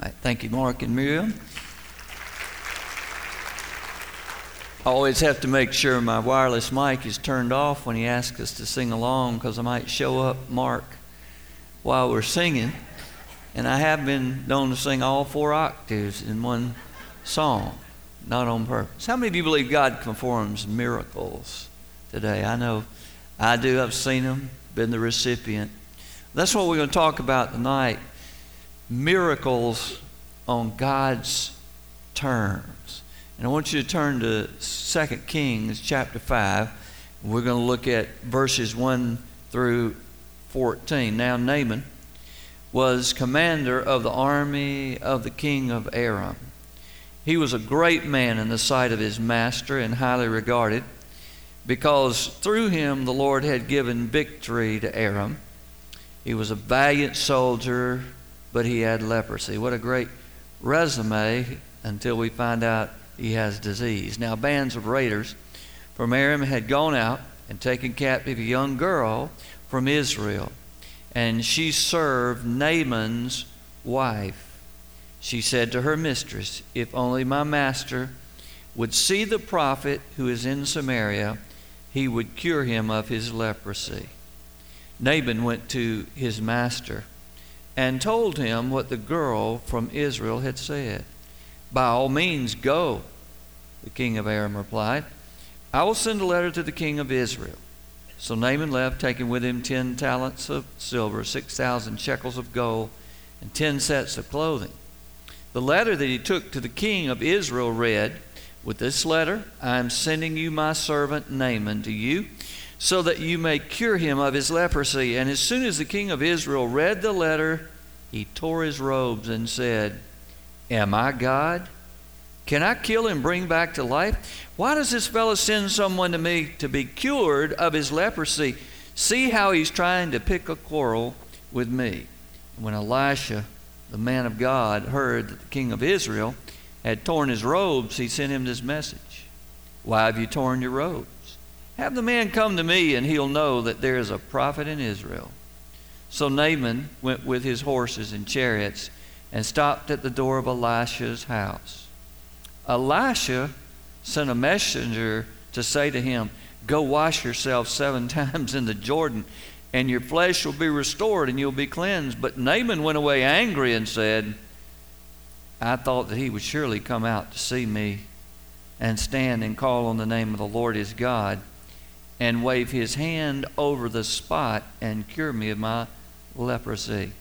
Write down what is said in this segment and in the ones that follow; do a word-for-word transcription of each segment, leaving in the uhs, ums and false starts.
All right, thank you, Mark and Miriam. I always have to make sure my wireless mic is turned off when he asks us to sing along, because I might show up Mark while we're singing. And I have been known to sing all four octaves in one song, not on purpose. How many of you believe God performs miracles today? I know I do. I've seen them, been the recipient. That's what we're going to talk about tonight. Miracles on God's terms. And I want you to turn to Second Kings chapter five. We're going to look at verses one through fourteen. Now Naaman was commander of the army of the king of Aram. He was a great man in the sight of his master and highly regarded, because through him the Lord had given victory to Aram. He was a valiant soldier, but he had leprosy. What a great resume until we find out he has disease. Now, bands of raiders from Aram had gone out and taken captive a young girl from Israel, and she served Naaman's wife. She said to her mistress, "If only my master would see the prophet who is in Samaria, he would cure him of his leprosy." Naaman went to his master and told him what the girl from Israel had said. "By all means, go," the king of Aram replied. "I will send a letter to the king of Israel." So Naaman left, taking with him ten talents of silver, six thousand shekels of gold, and ten sets of clothing. The letter that he took to the king of Israel read, "With this letter I am sending you my servant Naaman to you, so that you may cure him of his leprosy." And as soon as the king of Israel read the letter, he tore his robes and said, "Am I God? Can I kill and bring back to life? Why does this fellow send someone to me to be cured of his leprosy? See how he's trying to pick a quarrel with me." And when Elisha, the man of God, heard that the king of Israel had torn his robes, he sent him this message: "Why have you torn your robes? Have the man come to me, and he'll know that there is a prophet in Israel." So Naaman went with his horses and chariots and stopped at the door of Elisha's house. Elisha sent a messenger to say to him, "Go wash yourself seven times in the Jordan, and your flesh will be restored and you'll be cleansed." But Naaman went away angry and said, "I thought that he would surely come out to see me and stand and call on the name of the Lord his God and wave his hand over the spot and cure me of my leprosy.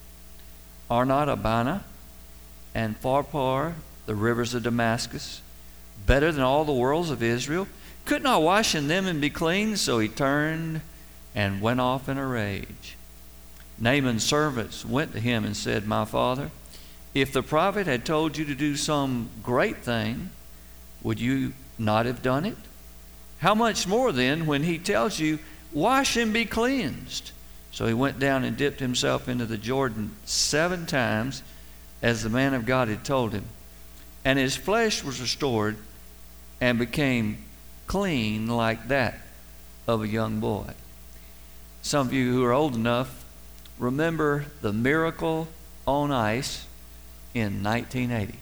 Are not Abana and Pharpar, the rivers of Damascus, better than all the wells of Israel? Couldn't I wash in them and be clean?" So he turned and went off in a rage. Naaman's servants went to him and said, "My father, if the prophet had told you to do some great thing, would you not have done it? How much more then when he tells you, 'Wash and be cleansed'?" So he went down and dipped himself into the Jordan seven times, as the man of God had told him. And his flesh was restored and became clean like that of a young boy. Some of you who are old enough remember the miracle on ice in nineteen eighty.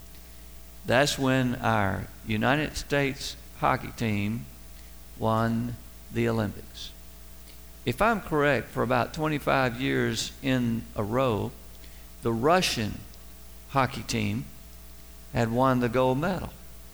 That's when our United States hockey team won the Olympics. If I'm correct, for about twenty-five years in a row, the Russian hockey team had won the gold medal.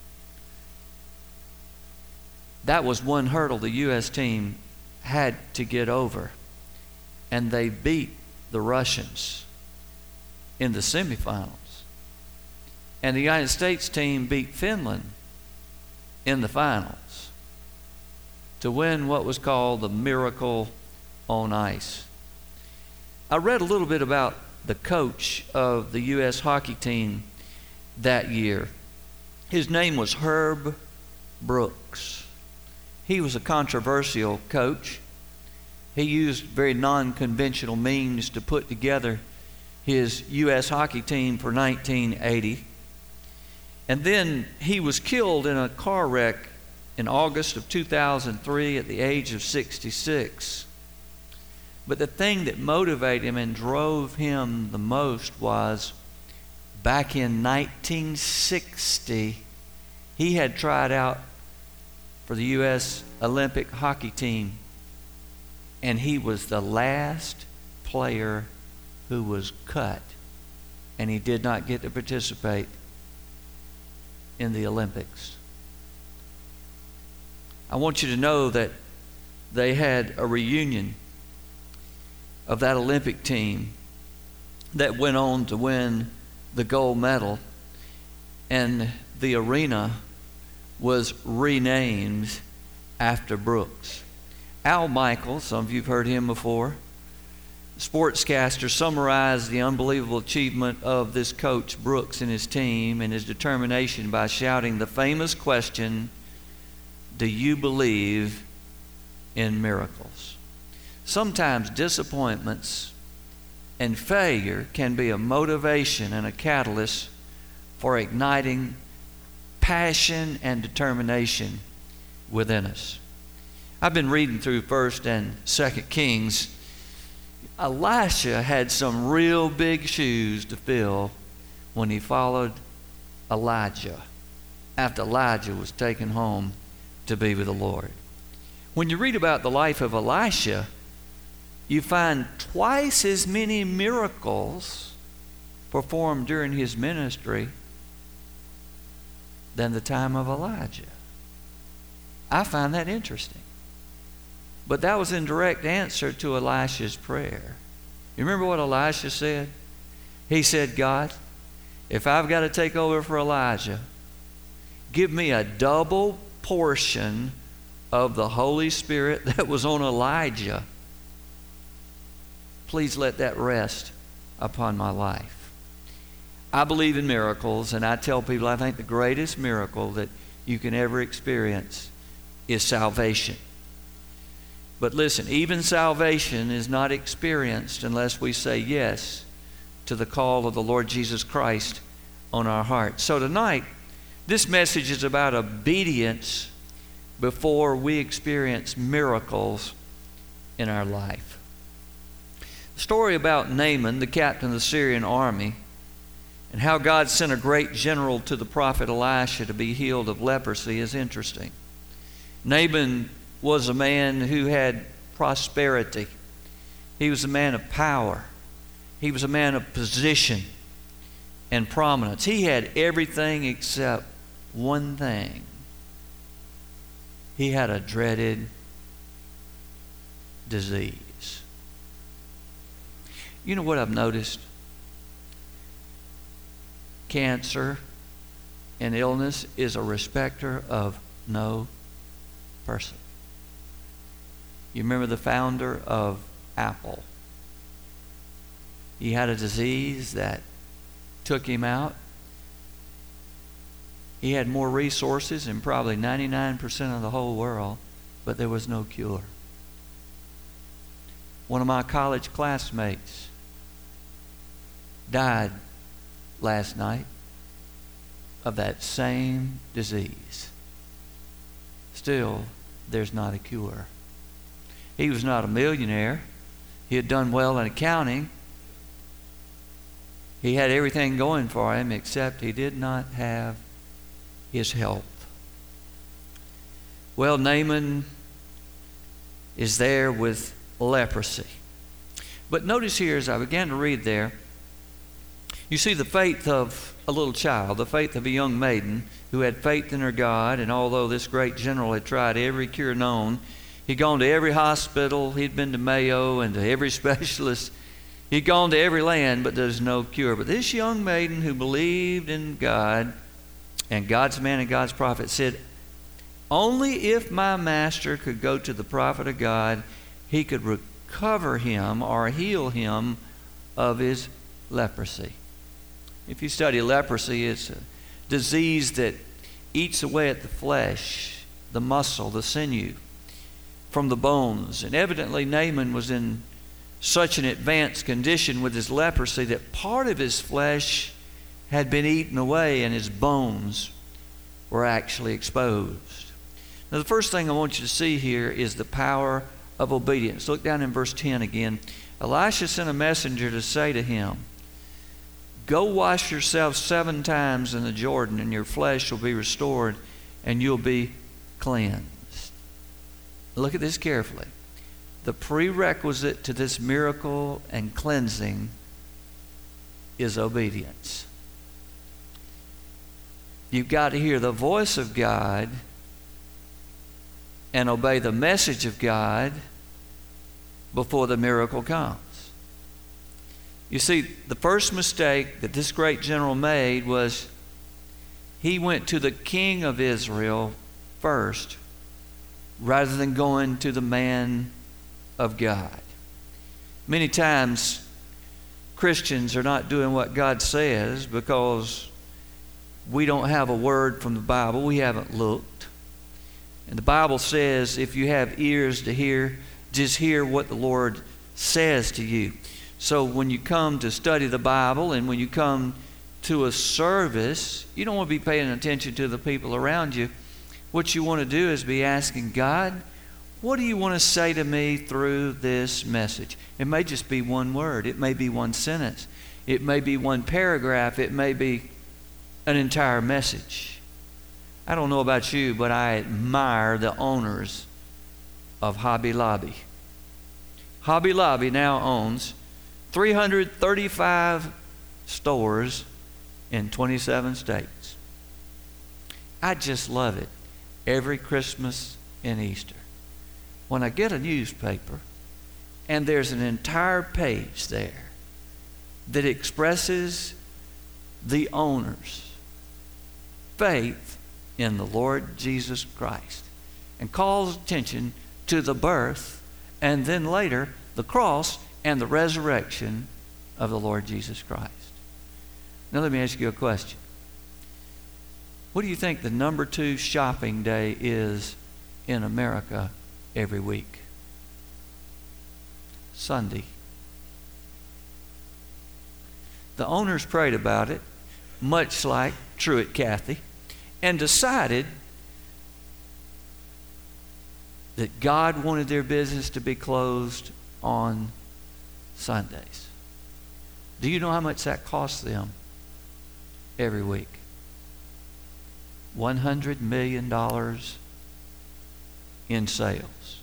That was one hurdle the U S team had to get over, and they beat the Russians in the semifinals. And the United States team beat Finland in the finals to win what was called the Miracle on Ice. I read a little bit about the coach of the U S hockey team that year. His name was Herb Brooks. He was a controversial coach. He used very non-conventional means to put together his U S hockey team for nineteen eighty. And then he was killed in a car wreck in August of two thousand three at the age of sixty-six. But the thing that motivated him and drove him the most was back in nineteen sixty, he had tried out for the U S Olympic hockey team, and he was the last player who was cut, and he did not get to participate in the Olympics. I want you to know that they had a reunion of that Olympic team that went on to win the gold medal, and the arena was renamed after Brooks. Al Michaels, some of you have heard him before, sportscaster, summarized the unbelievable achievement of this coach Brooks and his team and his determination by shouting the famous question, "Do you believe in miracles?" Sometimes disappointments and failure can be a motivation and a catalyst for igniting passion and determination within us. I've been reading through First and Second Kings. Elisha had some real big shoes to fill when he followed Elijah after Elijah was taken home to be with the Lord. When you read about the life of Elisha, you find twice as many miracles performed during his ministry than the time of Elijah. I find that interesting. But that was in direct answer to Elisha's prayer. You remember what Elisha said? He said, "God, if I've got to take over for Elijah, give me a double portion of the Holy Spirit that was on Elijah. Please let that rest upon my life." I believe in miracles, and I tell people I think the greatest miracle that you can ever experience is salvation. But listen, even salvation is not experienced unless we say yes to the call of the Lord Jesus Christ on our hearts. So tonight, this message is about obedience before we experience miracles in our life. The story about Naaman, the captain of the Syrian army, and how God sent a great general to the prophet Elisha to be healed of leprosy is interesting. Naaman was a man who had prosperity. He was a man of power. He was a man of position and prominence. He had everything except one thing. He had a dreaded disease. You know what I've noticed? Cancer and illness is a respecter of no person. You remember the founder of Apple? He had a disease that took him out. He had more resources than probably ninety-nine percent of the whole world, but there was no cure. One of my college classmates died last night of that same disease. Still, there's not a cure. He was not a millionaire. He had done well in accounting. He had everything going for him, except he did not have his health. Well, Naaman is there with leprosy. But notice here, as I began to read there, you see the faith of a little child, the faith of a young maiden who had faith in her God. And although this great general had tried every cure known, he'd gone to every hospital, he'd been to Mayo and to every specialist, he'd gone to every land, but there's no cure. But this young maiden who believed in God and God's man and God's prophet said, only if my master could go to the prophet of God, he could recover him or heal him of his leprosy. If you study leprosy, it's a disease that eats away at the flesh, the muscle, the sinew, from the bones. And evidently Naaman was in such an advanced condition with his leprosy that part of his flesh had been eaten away and his bones were actually exposed. Now the first thing I want you to see here is the power of obedience. Look down in verse ten again. Elisha sent a messenger to say to him, Go wash yourself seven times in the Jordan, and your flesh will be restored, and you'll be cleansed. Look at this carefully. The prerequisite to this miracle and cleansing is obedience. You've got to hear the voice of God and obey the message of God before the miracle comes. You see, the first mistake that this great general made was he went to the king of Israel first rather than going to the man of God. Many times Christians are not doing what God says because we don't have a word from the Bible. We haven't looked. And the Bible says if you have ears to hear, just hear what the Lord says to you. So when you come to study the Bible and when you come to a service, you don't want to be paying attention to the people around you. What you want to do is be asking God, what do you want to say to me through this message? It may just be one word. It may be one sentence. It may be one paragraph. It may be an entire message. I don't know about you, but I admire the owners of Hobby Lobby. Hobby Lobby now owns three hundred thirty-five stores in twenty-seven states. I just love it every Christmas and Easter. When I get a newspaper and there's an entire page there that expresses the owner's faith in the Lord Jesus Christ and calls attention to the birth and then later the cross and the resurrection of the Lord Jesus Christ. Now let me ask you a question. What do you think the number two shopping day is in America every week? Sunday. The owners prayed about it, much like Truett Cathy, and decided that God wanted their business to be closed on Sundays. Do you know how much that costs them every week? one hundred million dollars in sales.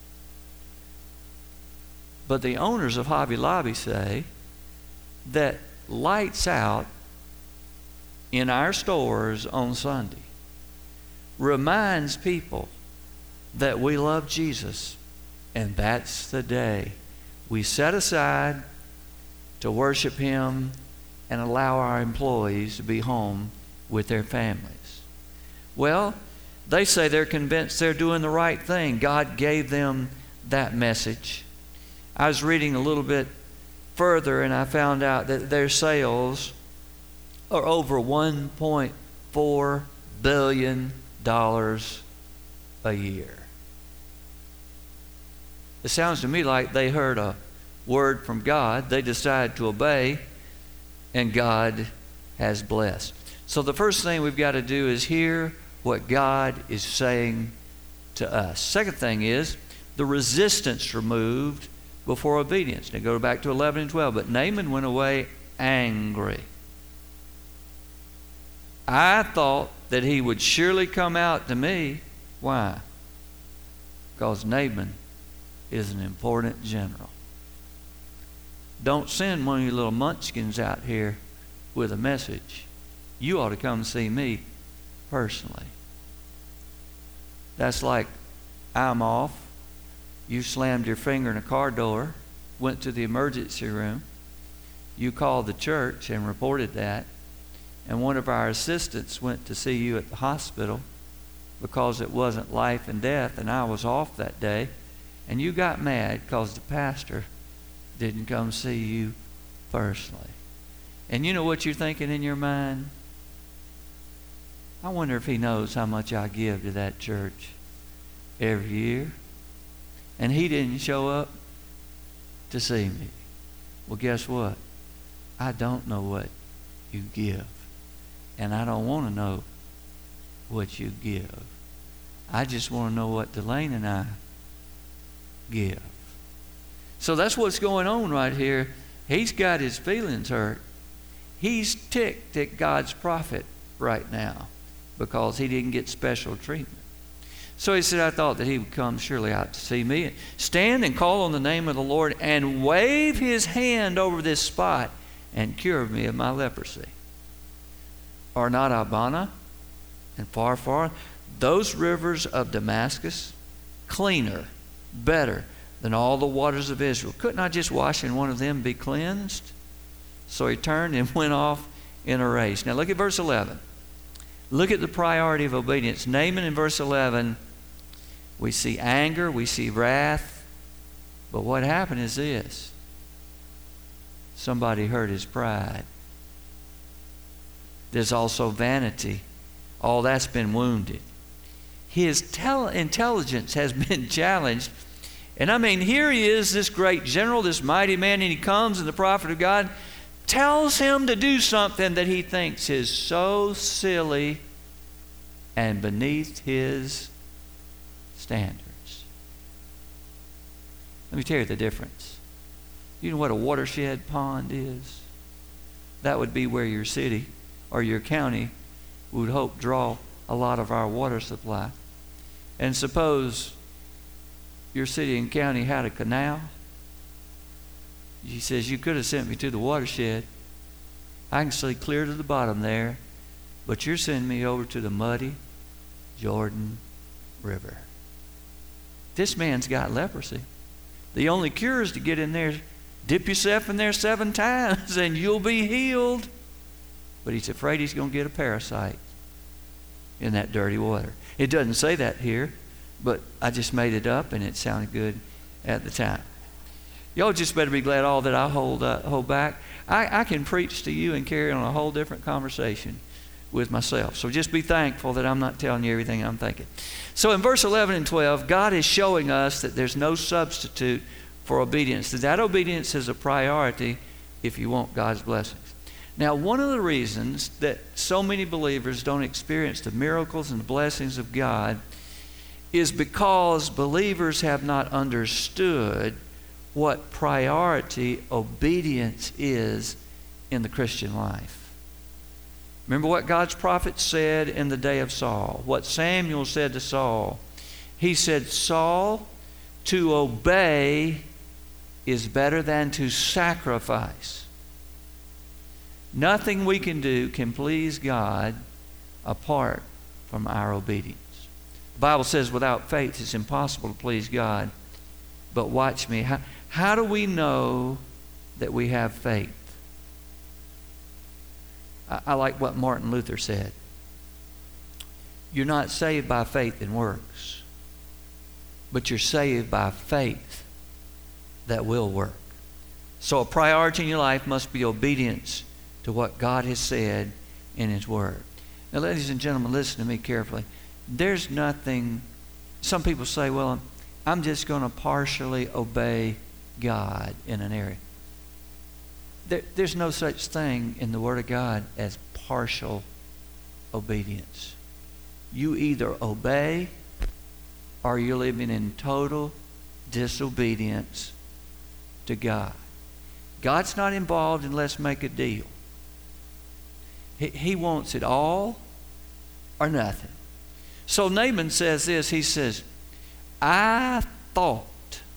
But the owners of Hobby Lobby say that lights out in our stores on Sunday reminds people that we love Jesus, and that's the day we set aside to worship Him and allow our employees to be home with their families. Well, they say they're convinced they're doing the right thing. God gave them that message. I was reading a little bit further and I found out that their sales are over one point four billion dollars a year. It sounds to me like they heard a word from God, they decided to obey, and God has blessed. So the first thing we've got to do is hear what God is saying to us. Second thing is the resistance removed before obedience. Now go back to eleven and twelve. But Naaman went away angry. I thought that he would surely come out to me. Why? Because Naaman is an important general. Don't send one of your little munchkins out here with a message. You ought to come see me personally. That's like I'm off. You slammed your finger in a car door, went to the emergency room. You called the church and reported that. And one of our assistants went to see you at the hospital because it wasn't life and death, and I was off that day. And you got mad because the pastor didn't come see you personally. And you know what you're thinking in your mind? I wonder if he knows how much I give to that church every year. And he didn't show up to see me. Well, guess what? I don't know what you give. And I don't want to know what you give. I just want to know what Delane and I give. So that's what's going on right here. He's got his feelings hurt. he's ticked at God's prophet right now because he didn't get special treatment. So he said, I thought that he would come surely out to see me. Stand and call on the name of the Lord and wave his hand over this spot and cure me of my leprosy. Are not Abana and Pharpar, those rivers of Damascus, cleaner, better than all the waters of Israel? Couldn't I just wash in one of them and be cleansed? So he turned and went off in a race. Now look at verse eleven. Look at the priority of obedience. Naaman in verse eleven, we see anger, we see wrath. But what happened is this. Somebody hurt his pride. There's also vanity. All that's been wounded. His tel- intelligence has been challenged. And I mean, here he is, this great general, this mighty man, and he comes and the prophet of God tells him to do something that he thinks is so silly and beneath his standards. Let me tell you the difference. You know what a watershed pond is? That would be where your city or your county would hope draw a lot of our water supply. And suppose your city and county had a canal. He says, you could have sent me to the watershed. I can see clear to the bottom there, but you're sending me over to the muddy Jordan River. This man's got leprosy. The only cure is to get in there, dip yourself in there seven times, and you'll be healed. But he's afraid he's going to get a parasite in that dirty water. It doesn't say that here, but I just made it up, and it sounded good at the time. Y'all just better be glad all that I hold uh, hold back. I, I can preach to you and carry on a whole different conversation with myself. So just be thankful that I'm not telling you everything I'm thinking. So in verse eleven and twelve, God is showing us that there's no substitute for obedience. That, that obedience is a priority if you want God's blessings. Now, one of the reasons that so many believers don't experience the miracles and the blessings of God is because believers have not understood what priority obedience is in the Christian life. Remember what God's prophet said in the day of Saul, what Samuel said to Saul. He said, Saul, to obey is better than to sacrifice. Nothing we can do can please God apart from our obedience. The Bible says without faith it's impossible to please God. But watch me. How, how do we know that we have faith? I, I like what Martin Luther said. You're not saved by faith in works, but you're saved by faith that will work. So a priority in your life must be obedience to what God has said in His Word. Now, ladies and gentlemen, listen to me carefully. There's nothing, some people say, well, I'm, I'm just going to partially obey God in an area. There, there's no such thing in the Word of God as partial obedience. You either obey or you're living in total disobedience to God. God's not involved in let's make a deal. He, he wants it all or nothing. So Naaman says this, he says, I thought.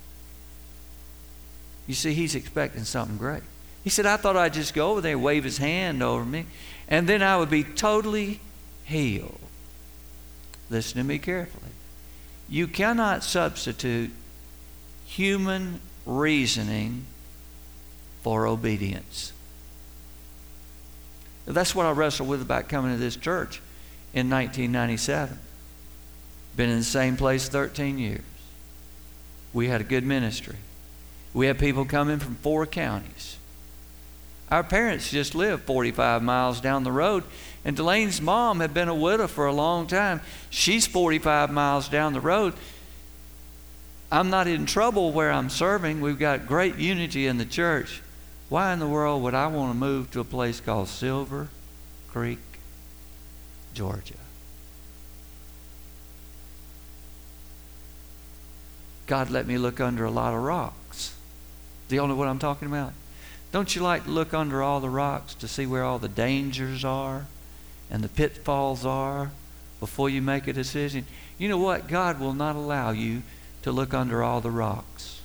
You see, he's expecting something great. He said, I thought I'd just go over there, wave his hand over me, and then I would be totally healed. Listen to me carefully. You cannot substitute human reasoning for obedience. That's what I wrestled with about coming to this church in nineteen ninety-seven. Been in the same place thirteen years. We had a good ministry. We had people coming from four counties. Our parents just lived forty-five miles down the road, and Delaine's mom had been a widow for a long time. She's forty-five miles down the road. I'm not in trouble where I'm serving. We've got great unity in the church. Why in the world would I want to move to a place called Silver Creek, Georgia? God let me look under a lot of rocks. Do y'all know what I'm talking about? Don't you like to look under all the rocks to see where all the dangers are and the pitfalls are before you make a decision? You know what? God will not allow you to look under all the rocks.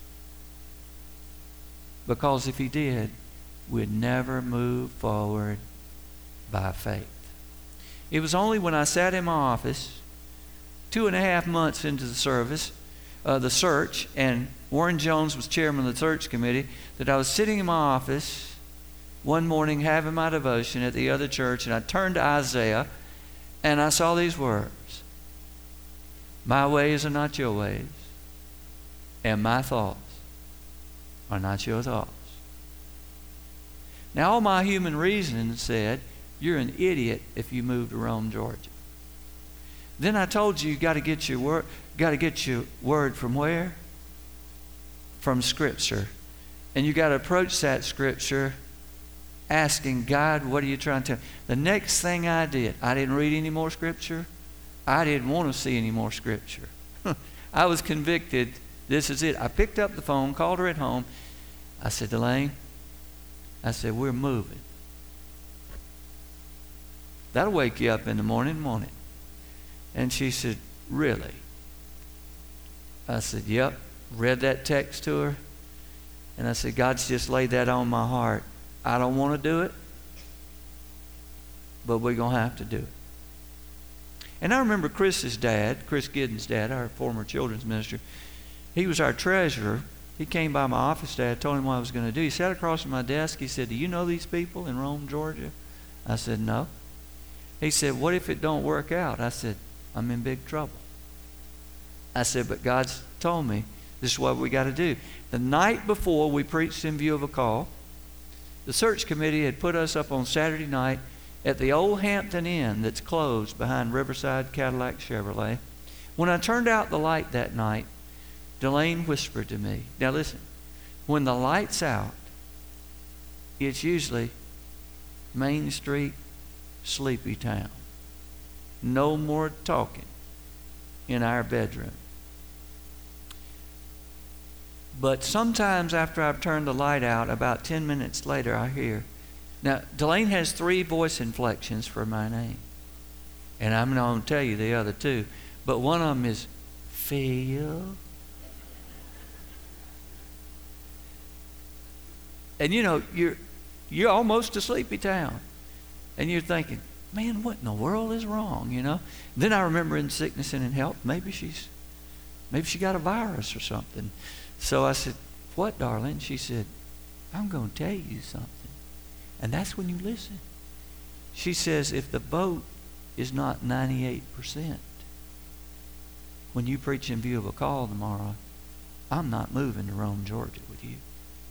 Because if He did, we'd never move forward by faith. It was only when I sat in my office, two and a half months into the service, uh, the search, and Warren Jones was chairman of the search committee, that I was sitting in my office one morning having my devotion at the other church, and I turned to Isaiah, and I saw these words: my ways are not your ways, and my thoughts are not your thoughts. Now, all my human reasoning said, you're an idiot if you move to Rome, Georgia. Then I told you you got to get your word, got to get your word from where? From Scripture. And you got to approach that Scripture asking, God, what are you trying to tell me? The next thing I did, I didn't read any more Scripture. I didn't want to see any more Scripture. I was convicted. This is it. I picked up the phone, called her at home. I said, Delane, I said, we're moving. That'll wake you up in the morning, won't it? And she said, really? I said, yep. Read that text to her. And I said, God's just laid that on my heart. I don't want to do it, but we're going to have to do it. And I remember Chris's dad, Chris Giddens' dad, our former children's minister. He was our treasurer. He came by my office today. I told him what I was going to do. He sat across from my desk. He said, do you know these people in Rome, Georgia? I said, no. He said, what if it don't work out? I said, I'm in big trouble. I said, but God's told me this is what we got to do. The night before we preached In View of a Call, the search committee had put us up on Saturday night at the old Hampton Inn that's closed behind Riverside Cadillac Chevrolet. When I turned out the light that night, Delane whispered to me, now listen, when the light's out, it's usually Main Street, sleepy town. No more talking in our bedroom. But sometimes after I've turned the light out, about ten minutes later, I hear. Now, Delane has three voice inflections for my name. And I'm not going to tell you the other two. But one of them is Phil. And you know, you're you're almost a sleepy town. And you're thinking, man, what in the world is wrong, you know? Then I remember in sickness and in health, maybe she's, maybe she got a virus or something. So I said, what, darling? She said, I'm going to tell you something. And that's when you listen. She says, if the vote is not ninety-eight percent, when you preach In View of a Call tomorrow, I'm not moving to Rome, Georgia with you.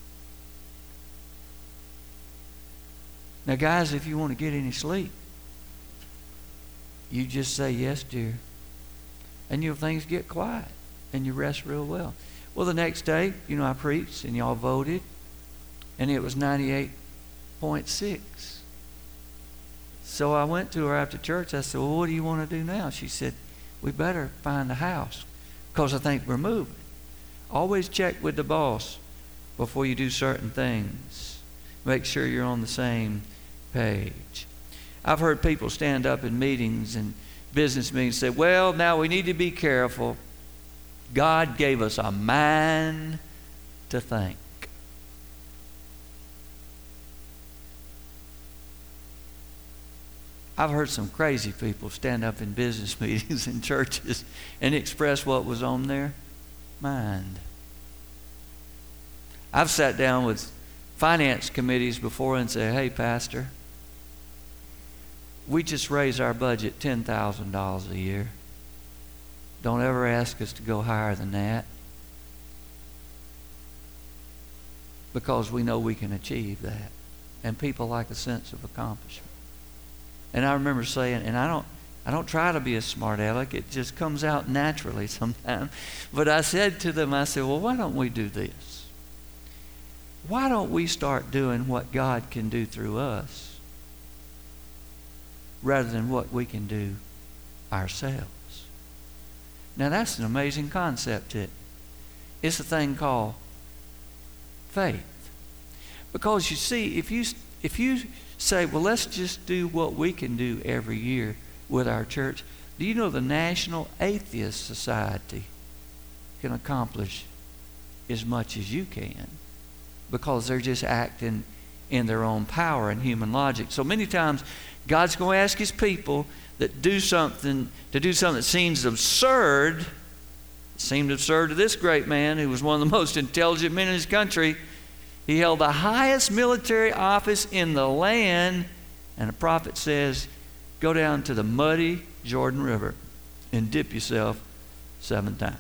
Now, guys, if you want to get any sleep, you just say, yes, dear. And your things get quiet and you rest real well. Well, the next day, you know, I preached and y'all voted, and it was ninety-eight point six. So I went to her after church. I said, well, what do you want to do now? She said, we better find a house because I think we're moving. Always check with the boss before you do certain things. Make sure you're on the same page. I've heard people stand up in meetings and business meetings and say, well, now we need to be careful. God gave us a mind to think. I've heard some crazy people stand up in business meetings in churches and express what was on their mind. I've sat down with finance committees before and say, hey, Pastor, we just raise our budget ten thousand dollars a year. Don't ever ask us to go higher than that, because we know we can achieve that. And people like a sense of accomplishment. And I remember saying, and I don't I don't try to be a smart aleck, it just comes out naturally sometimes. But I said to them, I said, well, why don't we do this? Why don't we start doing what God can do through us rather than what we can do ourselves? Now that's an amazing concept. It. It's a thing called faith. Because you see, if you if you say, well, let's just do what we can do every year with our church, do you know the National Atheist Society can accomplish as much as you can? Because they're just acting in their own power and human logic. So many times, God's going to ask His people that do something, to do something that seems absurd. It seemed absurd to this great man who was one of the most intelligent men in his country. He held the highest military office in the land, and the prophet says, go down to the muddy Jordan River and dip yourself seven times.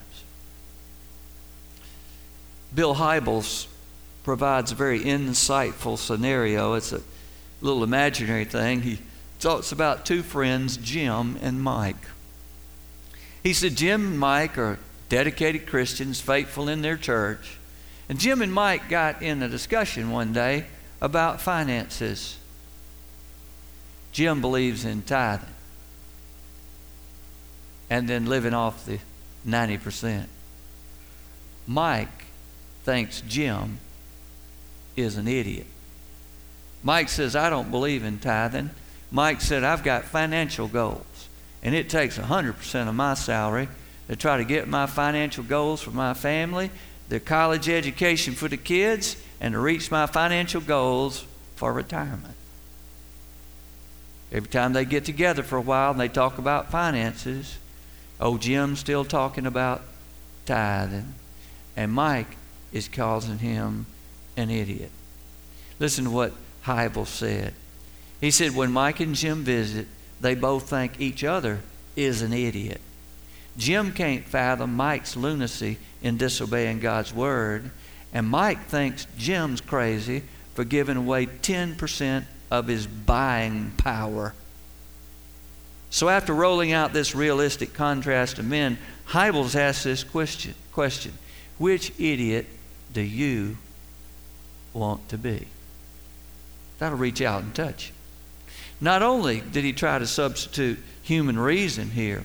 Bill Hybels provides a very insightful scenario. It's a little imaginary thing. He talks about two friends, Jim and Mike. He said Jim and Mike are dedicated Christians, faithful in their church. And Jim and Mike got in a discussion one day about finances. Jim believes in tithing and then living off the ninety percent. Mike thinks Jim is an idiot. Mike says, I don't believe in tithing. Mike said, I've got financial goals, and it takes one hundred percent of my salary to try to get my financial goals for my family, the college education for the kids, and to reach my financial goals for retirement. Every time they get together for a while and they talk about finances, old Jim's still talking about tithing, and Mike is causing him an idiot. Listen to what Hybels said. He said, when Mike and Jim visit, they both think each other is an idiot. Jim can't fathom Mike's lunacy in disobeying God's word, and Mike thinks Jim's crazy for giving away ten percent of his buying power. So after rolling out this realistic contrast of men, Hybels asks this question, question, which idiot do you want to be? That'll reach out and touch you. Not only did he try to substitute human reason here,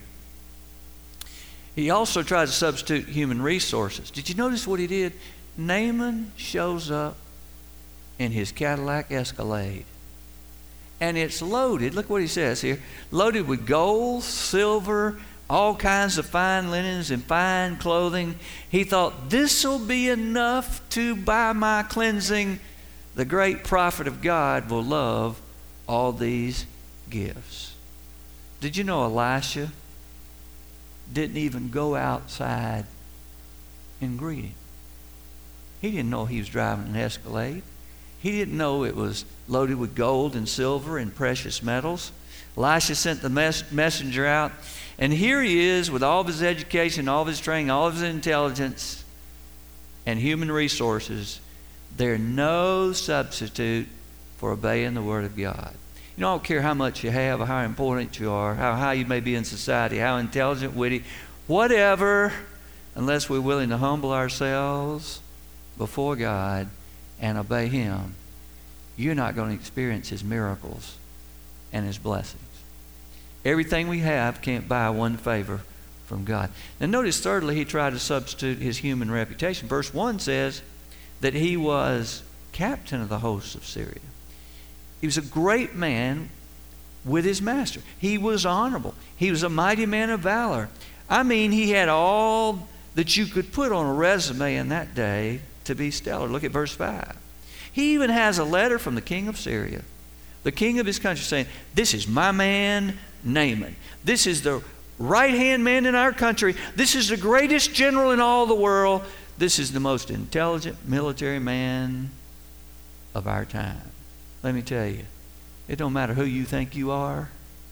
he also tried to substitute human resources. Did you notice what he did? Naaman shows up in his Cadillac Escalade, and it's loaded, look what he says here, loaded with gold, silver, all kinds of fine linens and fine clothing. He thought, this will be enough to buy my cleansing. The great prophet of God will love all these gifts. Did you know Elisha didn't even go outside and greet him? He didn't know he was driving an Escalade. He didn't know it was loaded with gold and silver and precious metals. Elisha sent the mes- messenger out, and here he is with all of his education, all of his training, all of his intelligence and human resources. They're no substitute for obeying the Word of God. You know, I don't care how much you have or how important you are, how high you may be in society, how intelligent, witty, whatever, unless we're willing to humble ourselves before God and obey Him, you're not going to experience His miracles and His blessings. Everything we have can't buy one favor from God. Now notice thirdly, he tried to substitute his human reputation. Verse one says that he was captain of the hosts of Syria. He was a great man with his master. He was honorable. He was a mighty man of valor. I mean, he had all that you could put on a resume in that day to be stellar. Look at verse five. He even has a letter from the king of Syria, the king of his country, saying, this is my man Naaman. This is the right-hand man in our country. This is the greatest general in all the world. This is the most intelligent military man of our time. Let me tell you, it don't matter who you think you are.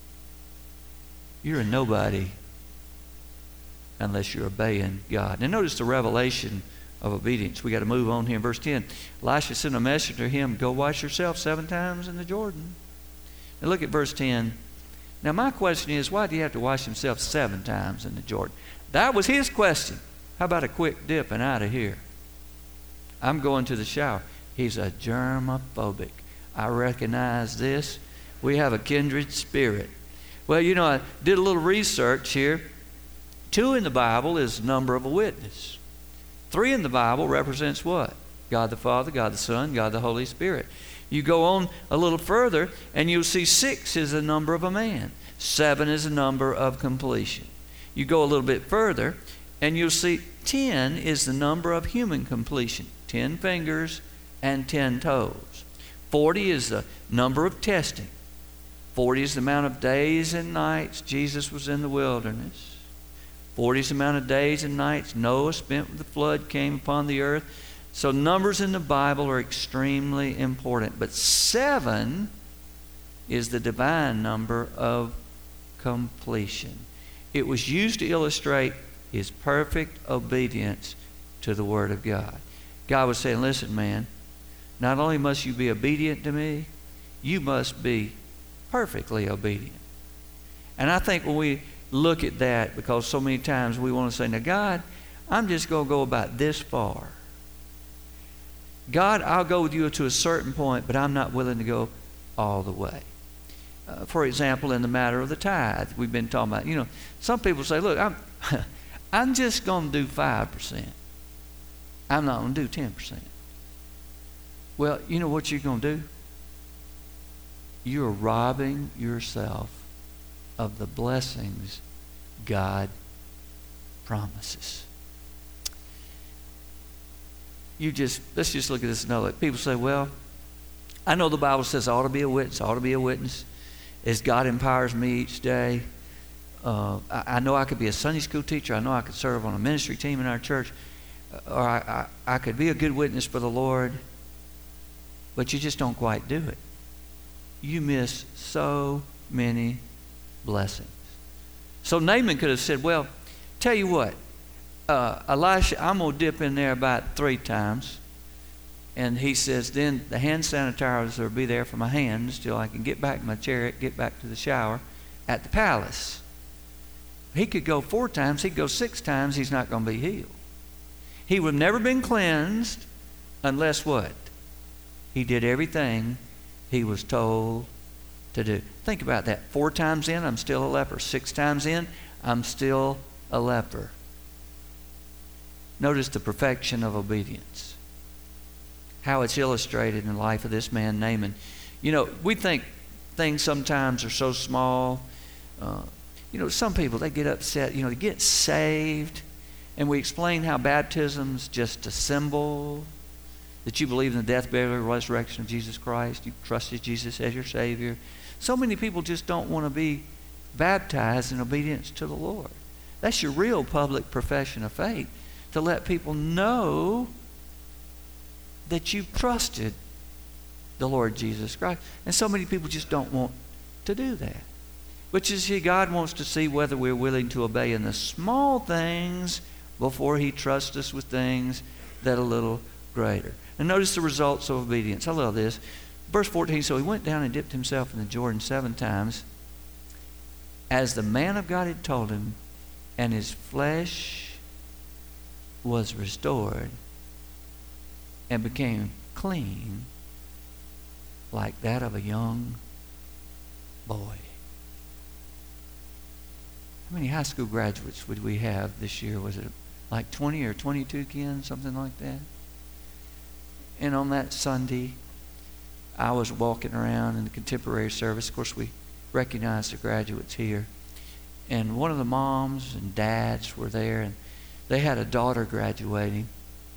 You're a nobody unless you're obeying God. Now notice the revelation of obedience. We got to move on here in verse ten. Elisha sent a messenger to him, go wash yourself seven times in the Jordan. Now look at verse ten. Now my question is, why do you have to wash himself seven times in the Jordan? That was his question. How about a quick dip and out of here? I'm going to the shower. He's a germophobic. I recognize this. We have a kindred spirit. Well, you know, I did a little research here. Two in the Bible is the number of a witness. Three in the Bible represents what? God the Father, God the Son, God the Holy Spirit. You go on a little further, and you'll see six is the number of a man. Seven is the number of completion. You go a little bit further, and you'll see ten is the number of human completion. Ten fingers and ten toes. Forty is the number of testing. Forty is the amount of days and nights Jesus was in the wilderness. Forty is the amount of days and nights Noah spent when the flood came upon the earth. So numbers in the Bible are extremely important. But seven is the divine number of completion. It was used to illustrate his perfect obedience to the Word of God. God was saying, listen, man, not only must you be obedient to me, you must be perfectly obedient. And I think when we look at that, because so many times we want to say, now God, I'm just going to go about this far. God, I'll go with you to a certain point, but I'm not willing to go all the way. Uh, for example, in the matter of the tithe, we've been talking about, you know, some people say, look, I'm, I'm just going to do five percent. I'm not going to do ten percent. Well, you know what you're going to do? You're robbing yourself of the blessings God promises. You just, let's just look at this another way. People say, well, I know the Bible says I ought to be a witness, I ought to be a witness. As God empowers me each day, uh, I, I know I could be a Sunday school teacher. I know I could serve on a ministry team in our church. Or I, I, I could be a good witness for the Lord. But you just don't quite do it. You miss so many blessings. So Naaman could have said, well, tell you what, uh, Elisha, I'm going to dip in there about three times. And he says, then the hand sanitizer will be there for my hands till I can get back in my chariot, get back to the shower at the palace. He could go four times. He'd go six times. He's not going to be healed. He would have never been cleansed unless what? He did everything he was told to do. Think about that. Four times in, I'm still a leper. Six times in, I'm still a leper. Notice the perfection of obedience. How it's illustrated in the life of this man, Naaman. You know, we think things sometimes are so small. Uh, you know, some people, they get upset. You know, they get saved. And we explain how baptism's just a symbol. That you believe in the death, burial, and resurrection of Jesus Christ. You trusted Jesus as your Savior. So many people just don't want to be baptized in obedience to the Lord. That's your real public profession of faith. To let people know that you've trusted the Lord Jesus Christ. And so many people just don't want to do that. Which is, see, God wants to see whether we're willing to obey in the small things before He trusts us with things that are a little greater. And notice the results of obedience. I love this. Verse fourteen, so he went down and dipped himself in the Jordan seven times, as the man of God had told him, and his flesh was restored and became clean like that of a young boy. How many high school graduates would we have this year? Was it like twenty or twenty-two, Ken? Something like that? And on that Sunday, I was walking around in the contemporary service. Of course, we recognize the graduates here. And one of the moms and dads were there, and they had a daughter graduating.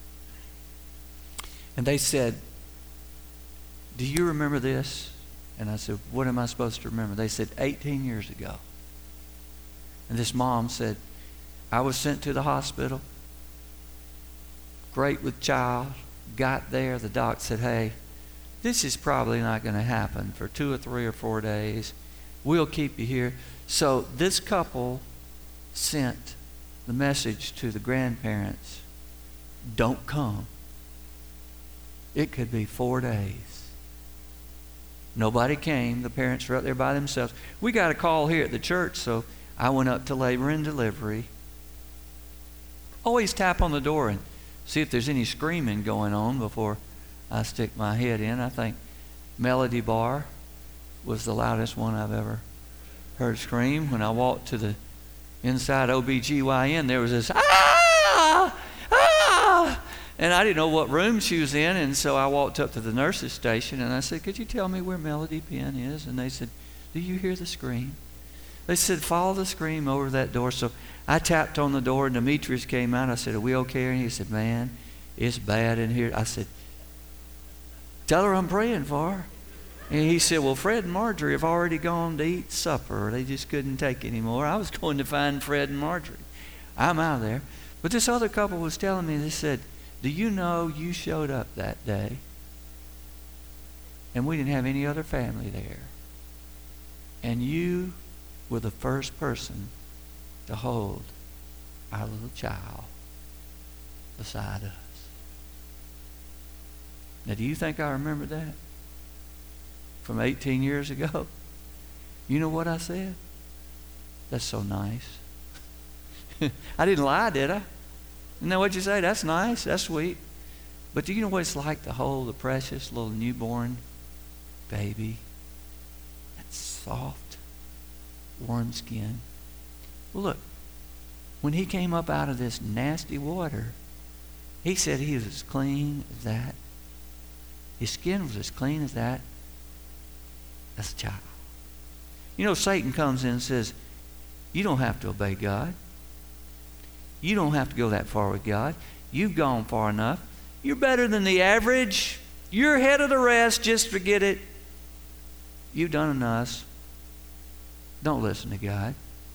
And they said, do you remember this? And I said, what am I supposed to remember? They said, eighteen years ago. And this mom said, I was sent to the hospital, great with child, got there. The doc said, hey, this is probably not going to happen for two or three or four days. We'll keep you here. So this couple sent the message to the grandparents, don't come. It could be four days. Nobody came. The parents were up there by themselves. We got a call here at the church, so I went up to labor and delivery. Always tap on the door and see if there's any screaming going on before I stick my head in. I think Melody Barr was the loudest one I've ever heard scream. When I walked to the inside O B G Y N, there was this, ah, ah, And I didn't know what room she was in, and so I walked up to the nurse's station, and I said, could you tell me where Melody Penn is? And they said, do you hear the scream? They said, follow the scream over that door. So I tapped on the door, and Demetrius came out. I said, are we okay? And he said, man, it's bad in here. I said, tell her I'm praying for her. And he said, well, Fred and Marjorie have already gone to eat supper. They just couldn't take anymore. I was going to find Fred and Marjorie. I'm out of there. But this other couple was telling me, they said, do you know you showed up that day and we didn't have any other family there, and you were the first person to hold our little child beside us. Now, do you think I remember that from eighteen years ago? You know what I said? That's so nice. I didn't lie, did I? You know what you say? That's nice. That's sweet. But do you know what it's like to hold a precious little newborn baby? That soft, warm skin. Well, look, when he came up out of this nasty water, he said he was as clean as that. His skin was as clean as that as a child. You know, Satan comes in and says, you don't have to obey God. You don't have to go that far with God. You've gone far enough. You're better than the average. You're ahead of the rest. Just forget it. You've done enough. Don't listen to God.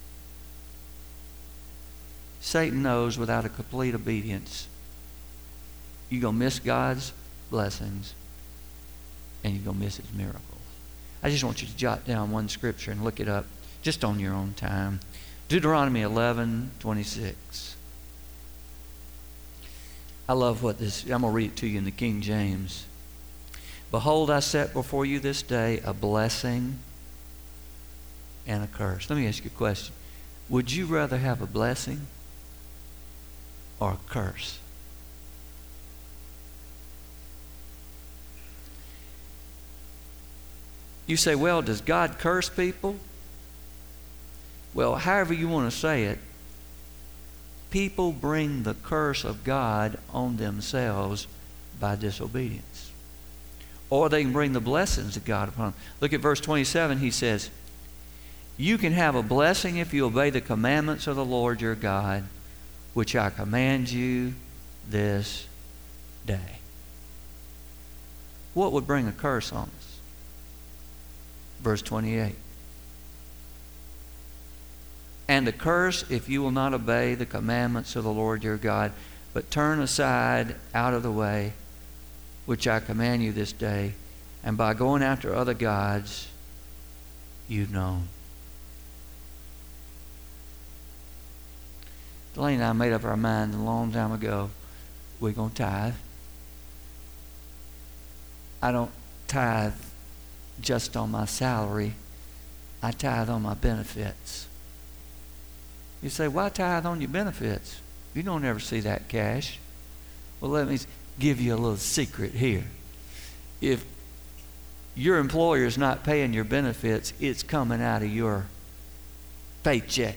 Satan knows without a complete obedience, you're going to miss God's blessings and you're going to miss His miracles. I just want you to jot down one scripture and look it up just on your own time. Deuteronomy eleven twenty-six. I love what this, I'm going to read it to you in the King James. Behold, I set before you this day a blessing and a curse. Let me ask you a question. Would you rather have a blessing or a curse? You say, well, does God curse people? Well, however you want to say it, people bring the curse of God on themselves by disobedience. Or they can bring the blessings of God upon them. Look at verse twenty-seven. He says, you can have a blessing if you obey the commandments of the Lord your God, which I command you this day. What would bring a curse on us? Verse twenty-eight. And a curse if you will not obey the commandments of the Lord your God, but turn aside out of the way, which I command you this day, and by going after other gods you've known. Delaney and I made up our mind a long time ago, we're going to tithe. I don't tithe just on my salary. I tithe on my benefits. You say, why tithe on your benefits? You don't ever see that cash. Well, let me give you a little secret here. If your employer is not paying your benefits, it's coming out of your paycheck.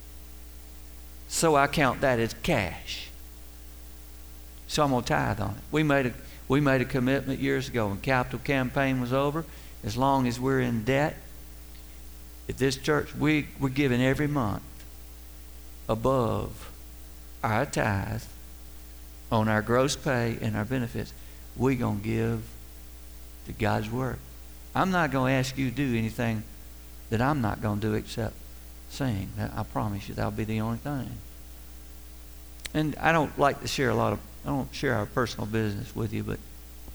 So I count that as cash. So I'm going to tithe on it. We made a, we made a commitment years ago when capital campaign was over. As long as we're in debt, at this church, we, we're giving every month above our tithe on our gross pay and our benefits. We're going to give to God's work. I'm not going to ask you to do anything that I'm not going to do except sing. I promise you that'll be the only thing. And I don't like to share a lot of, I don't share our personal business with you, but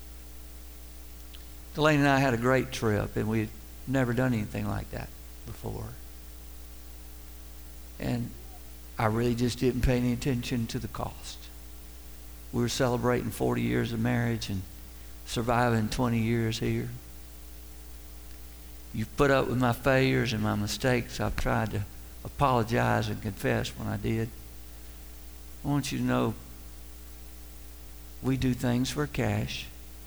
Delaney and I had a great trip, and we'd never done anything like that before. And I really just didn't pay any attention to the cost. We were celebrating forty years of marriage and surviving twenty years here. You've put up with my failures and my mistakes. I've tried to apologize and confess when I did. I want you to know we do things for cash.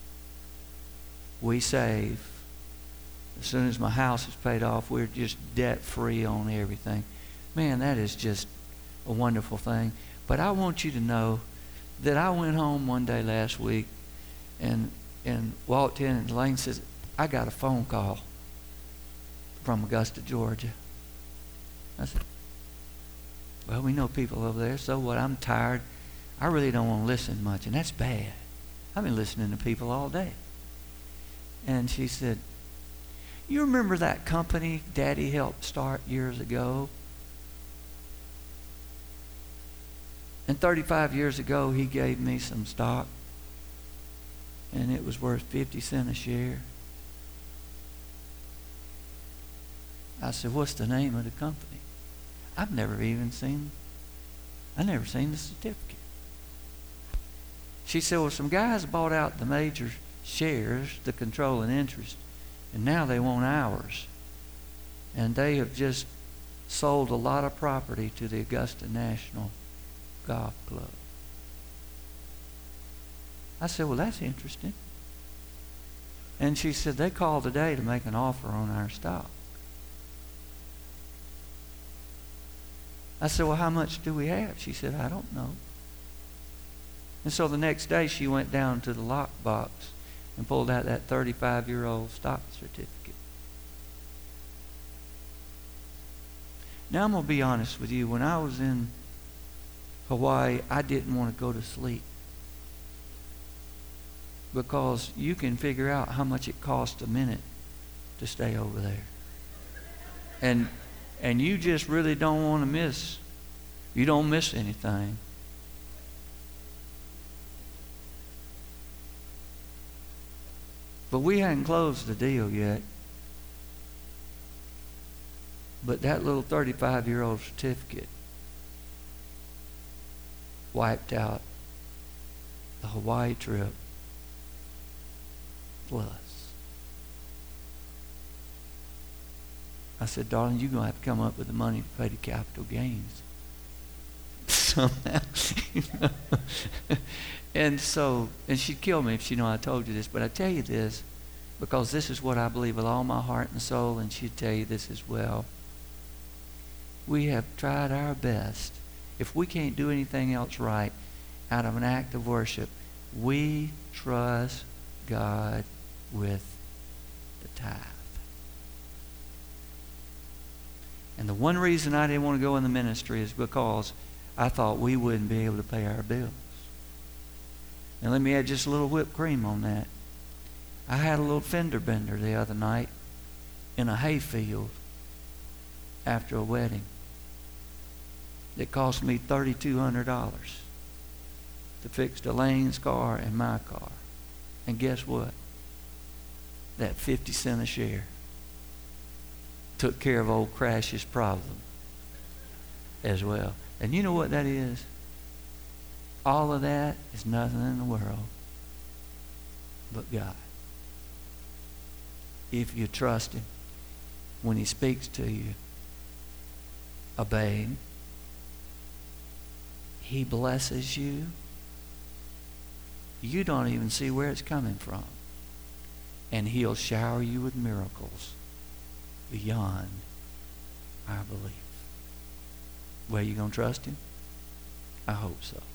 We save. As soon as my house is paid off, we're just debt-free on everything. Man, that is just a wonderful thing. But I want you to know that I went home one day last week and and walked in, and Lane says, I got a phone call from Augusta, Georgia. I said, well, we know people over there, so what? I'm tired. I really don't want to listen much, and that's bad. I've been listening to people all day. And she said, you remember that company Daddy helped start years ago? And thirty-five years ago, he gave me some stock, and it was worth fifty cents a share. I said, what's the name of the company? I've never even seen, I've never seen the certificate. She said, well, some guys bought out the major shares, the controlling interest, and now they want ours. And they have just sold a lot of property to the Augusta National Golf Club. I said, well, that's interesting. And she said, they called today to make an offer on our stock. I said, well, how much do we have? She said, I don't know. And so the next day she went down to the lockbox and pulled out that thirty-five-year-old stock certificate. Now I'm going to be honest with you. When I was in Hawaii, I didn't want to go to sleep, because you can figure out how much it costs a minute to stay over there. And and you just really don't want to miss. You don't miss anything. But we hadn't closed the deal yet. But that little thirty-five-year-old certificate wiped out the Hawaii trip plus. I said, darling, you're going to have to come up with the money to pay the capital gains somehow. You know? And so, and she'd kill me if she knew I told you this, but I tell you this because this is what I believe with all my heart and soul, and she'd tell you this as well. We have tried our best. If we can't do anything else right, out of an act of worship, we trust God with the tithe. And the one reason I didn't want to go in the ministry is because I thought we wouldn't be able to pay our bills. And let me add just a little whipped cream on that. I had a little fender bender the other night in a hayfield after a wedding. It cost me thirty-two hundred dollars to fix Delane's car and my car. And guess what? That fifty cents a share took care of old Crash's problem as well. And you know what that is? All of that is nothing in the world but God. If you trust Him, when He speaks to you, obey Him. He blesses you. You don't even see where it's coming from. And He'll shower you with miracles beyond our belief. Well, you going to trust Him? I hope so.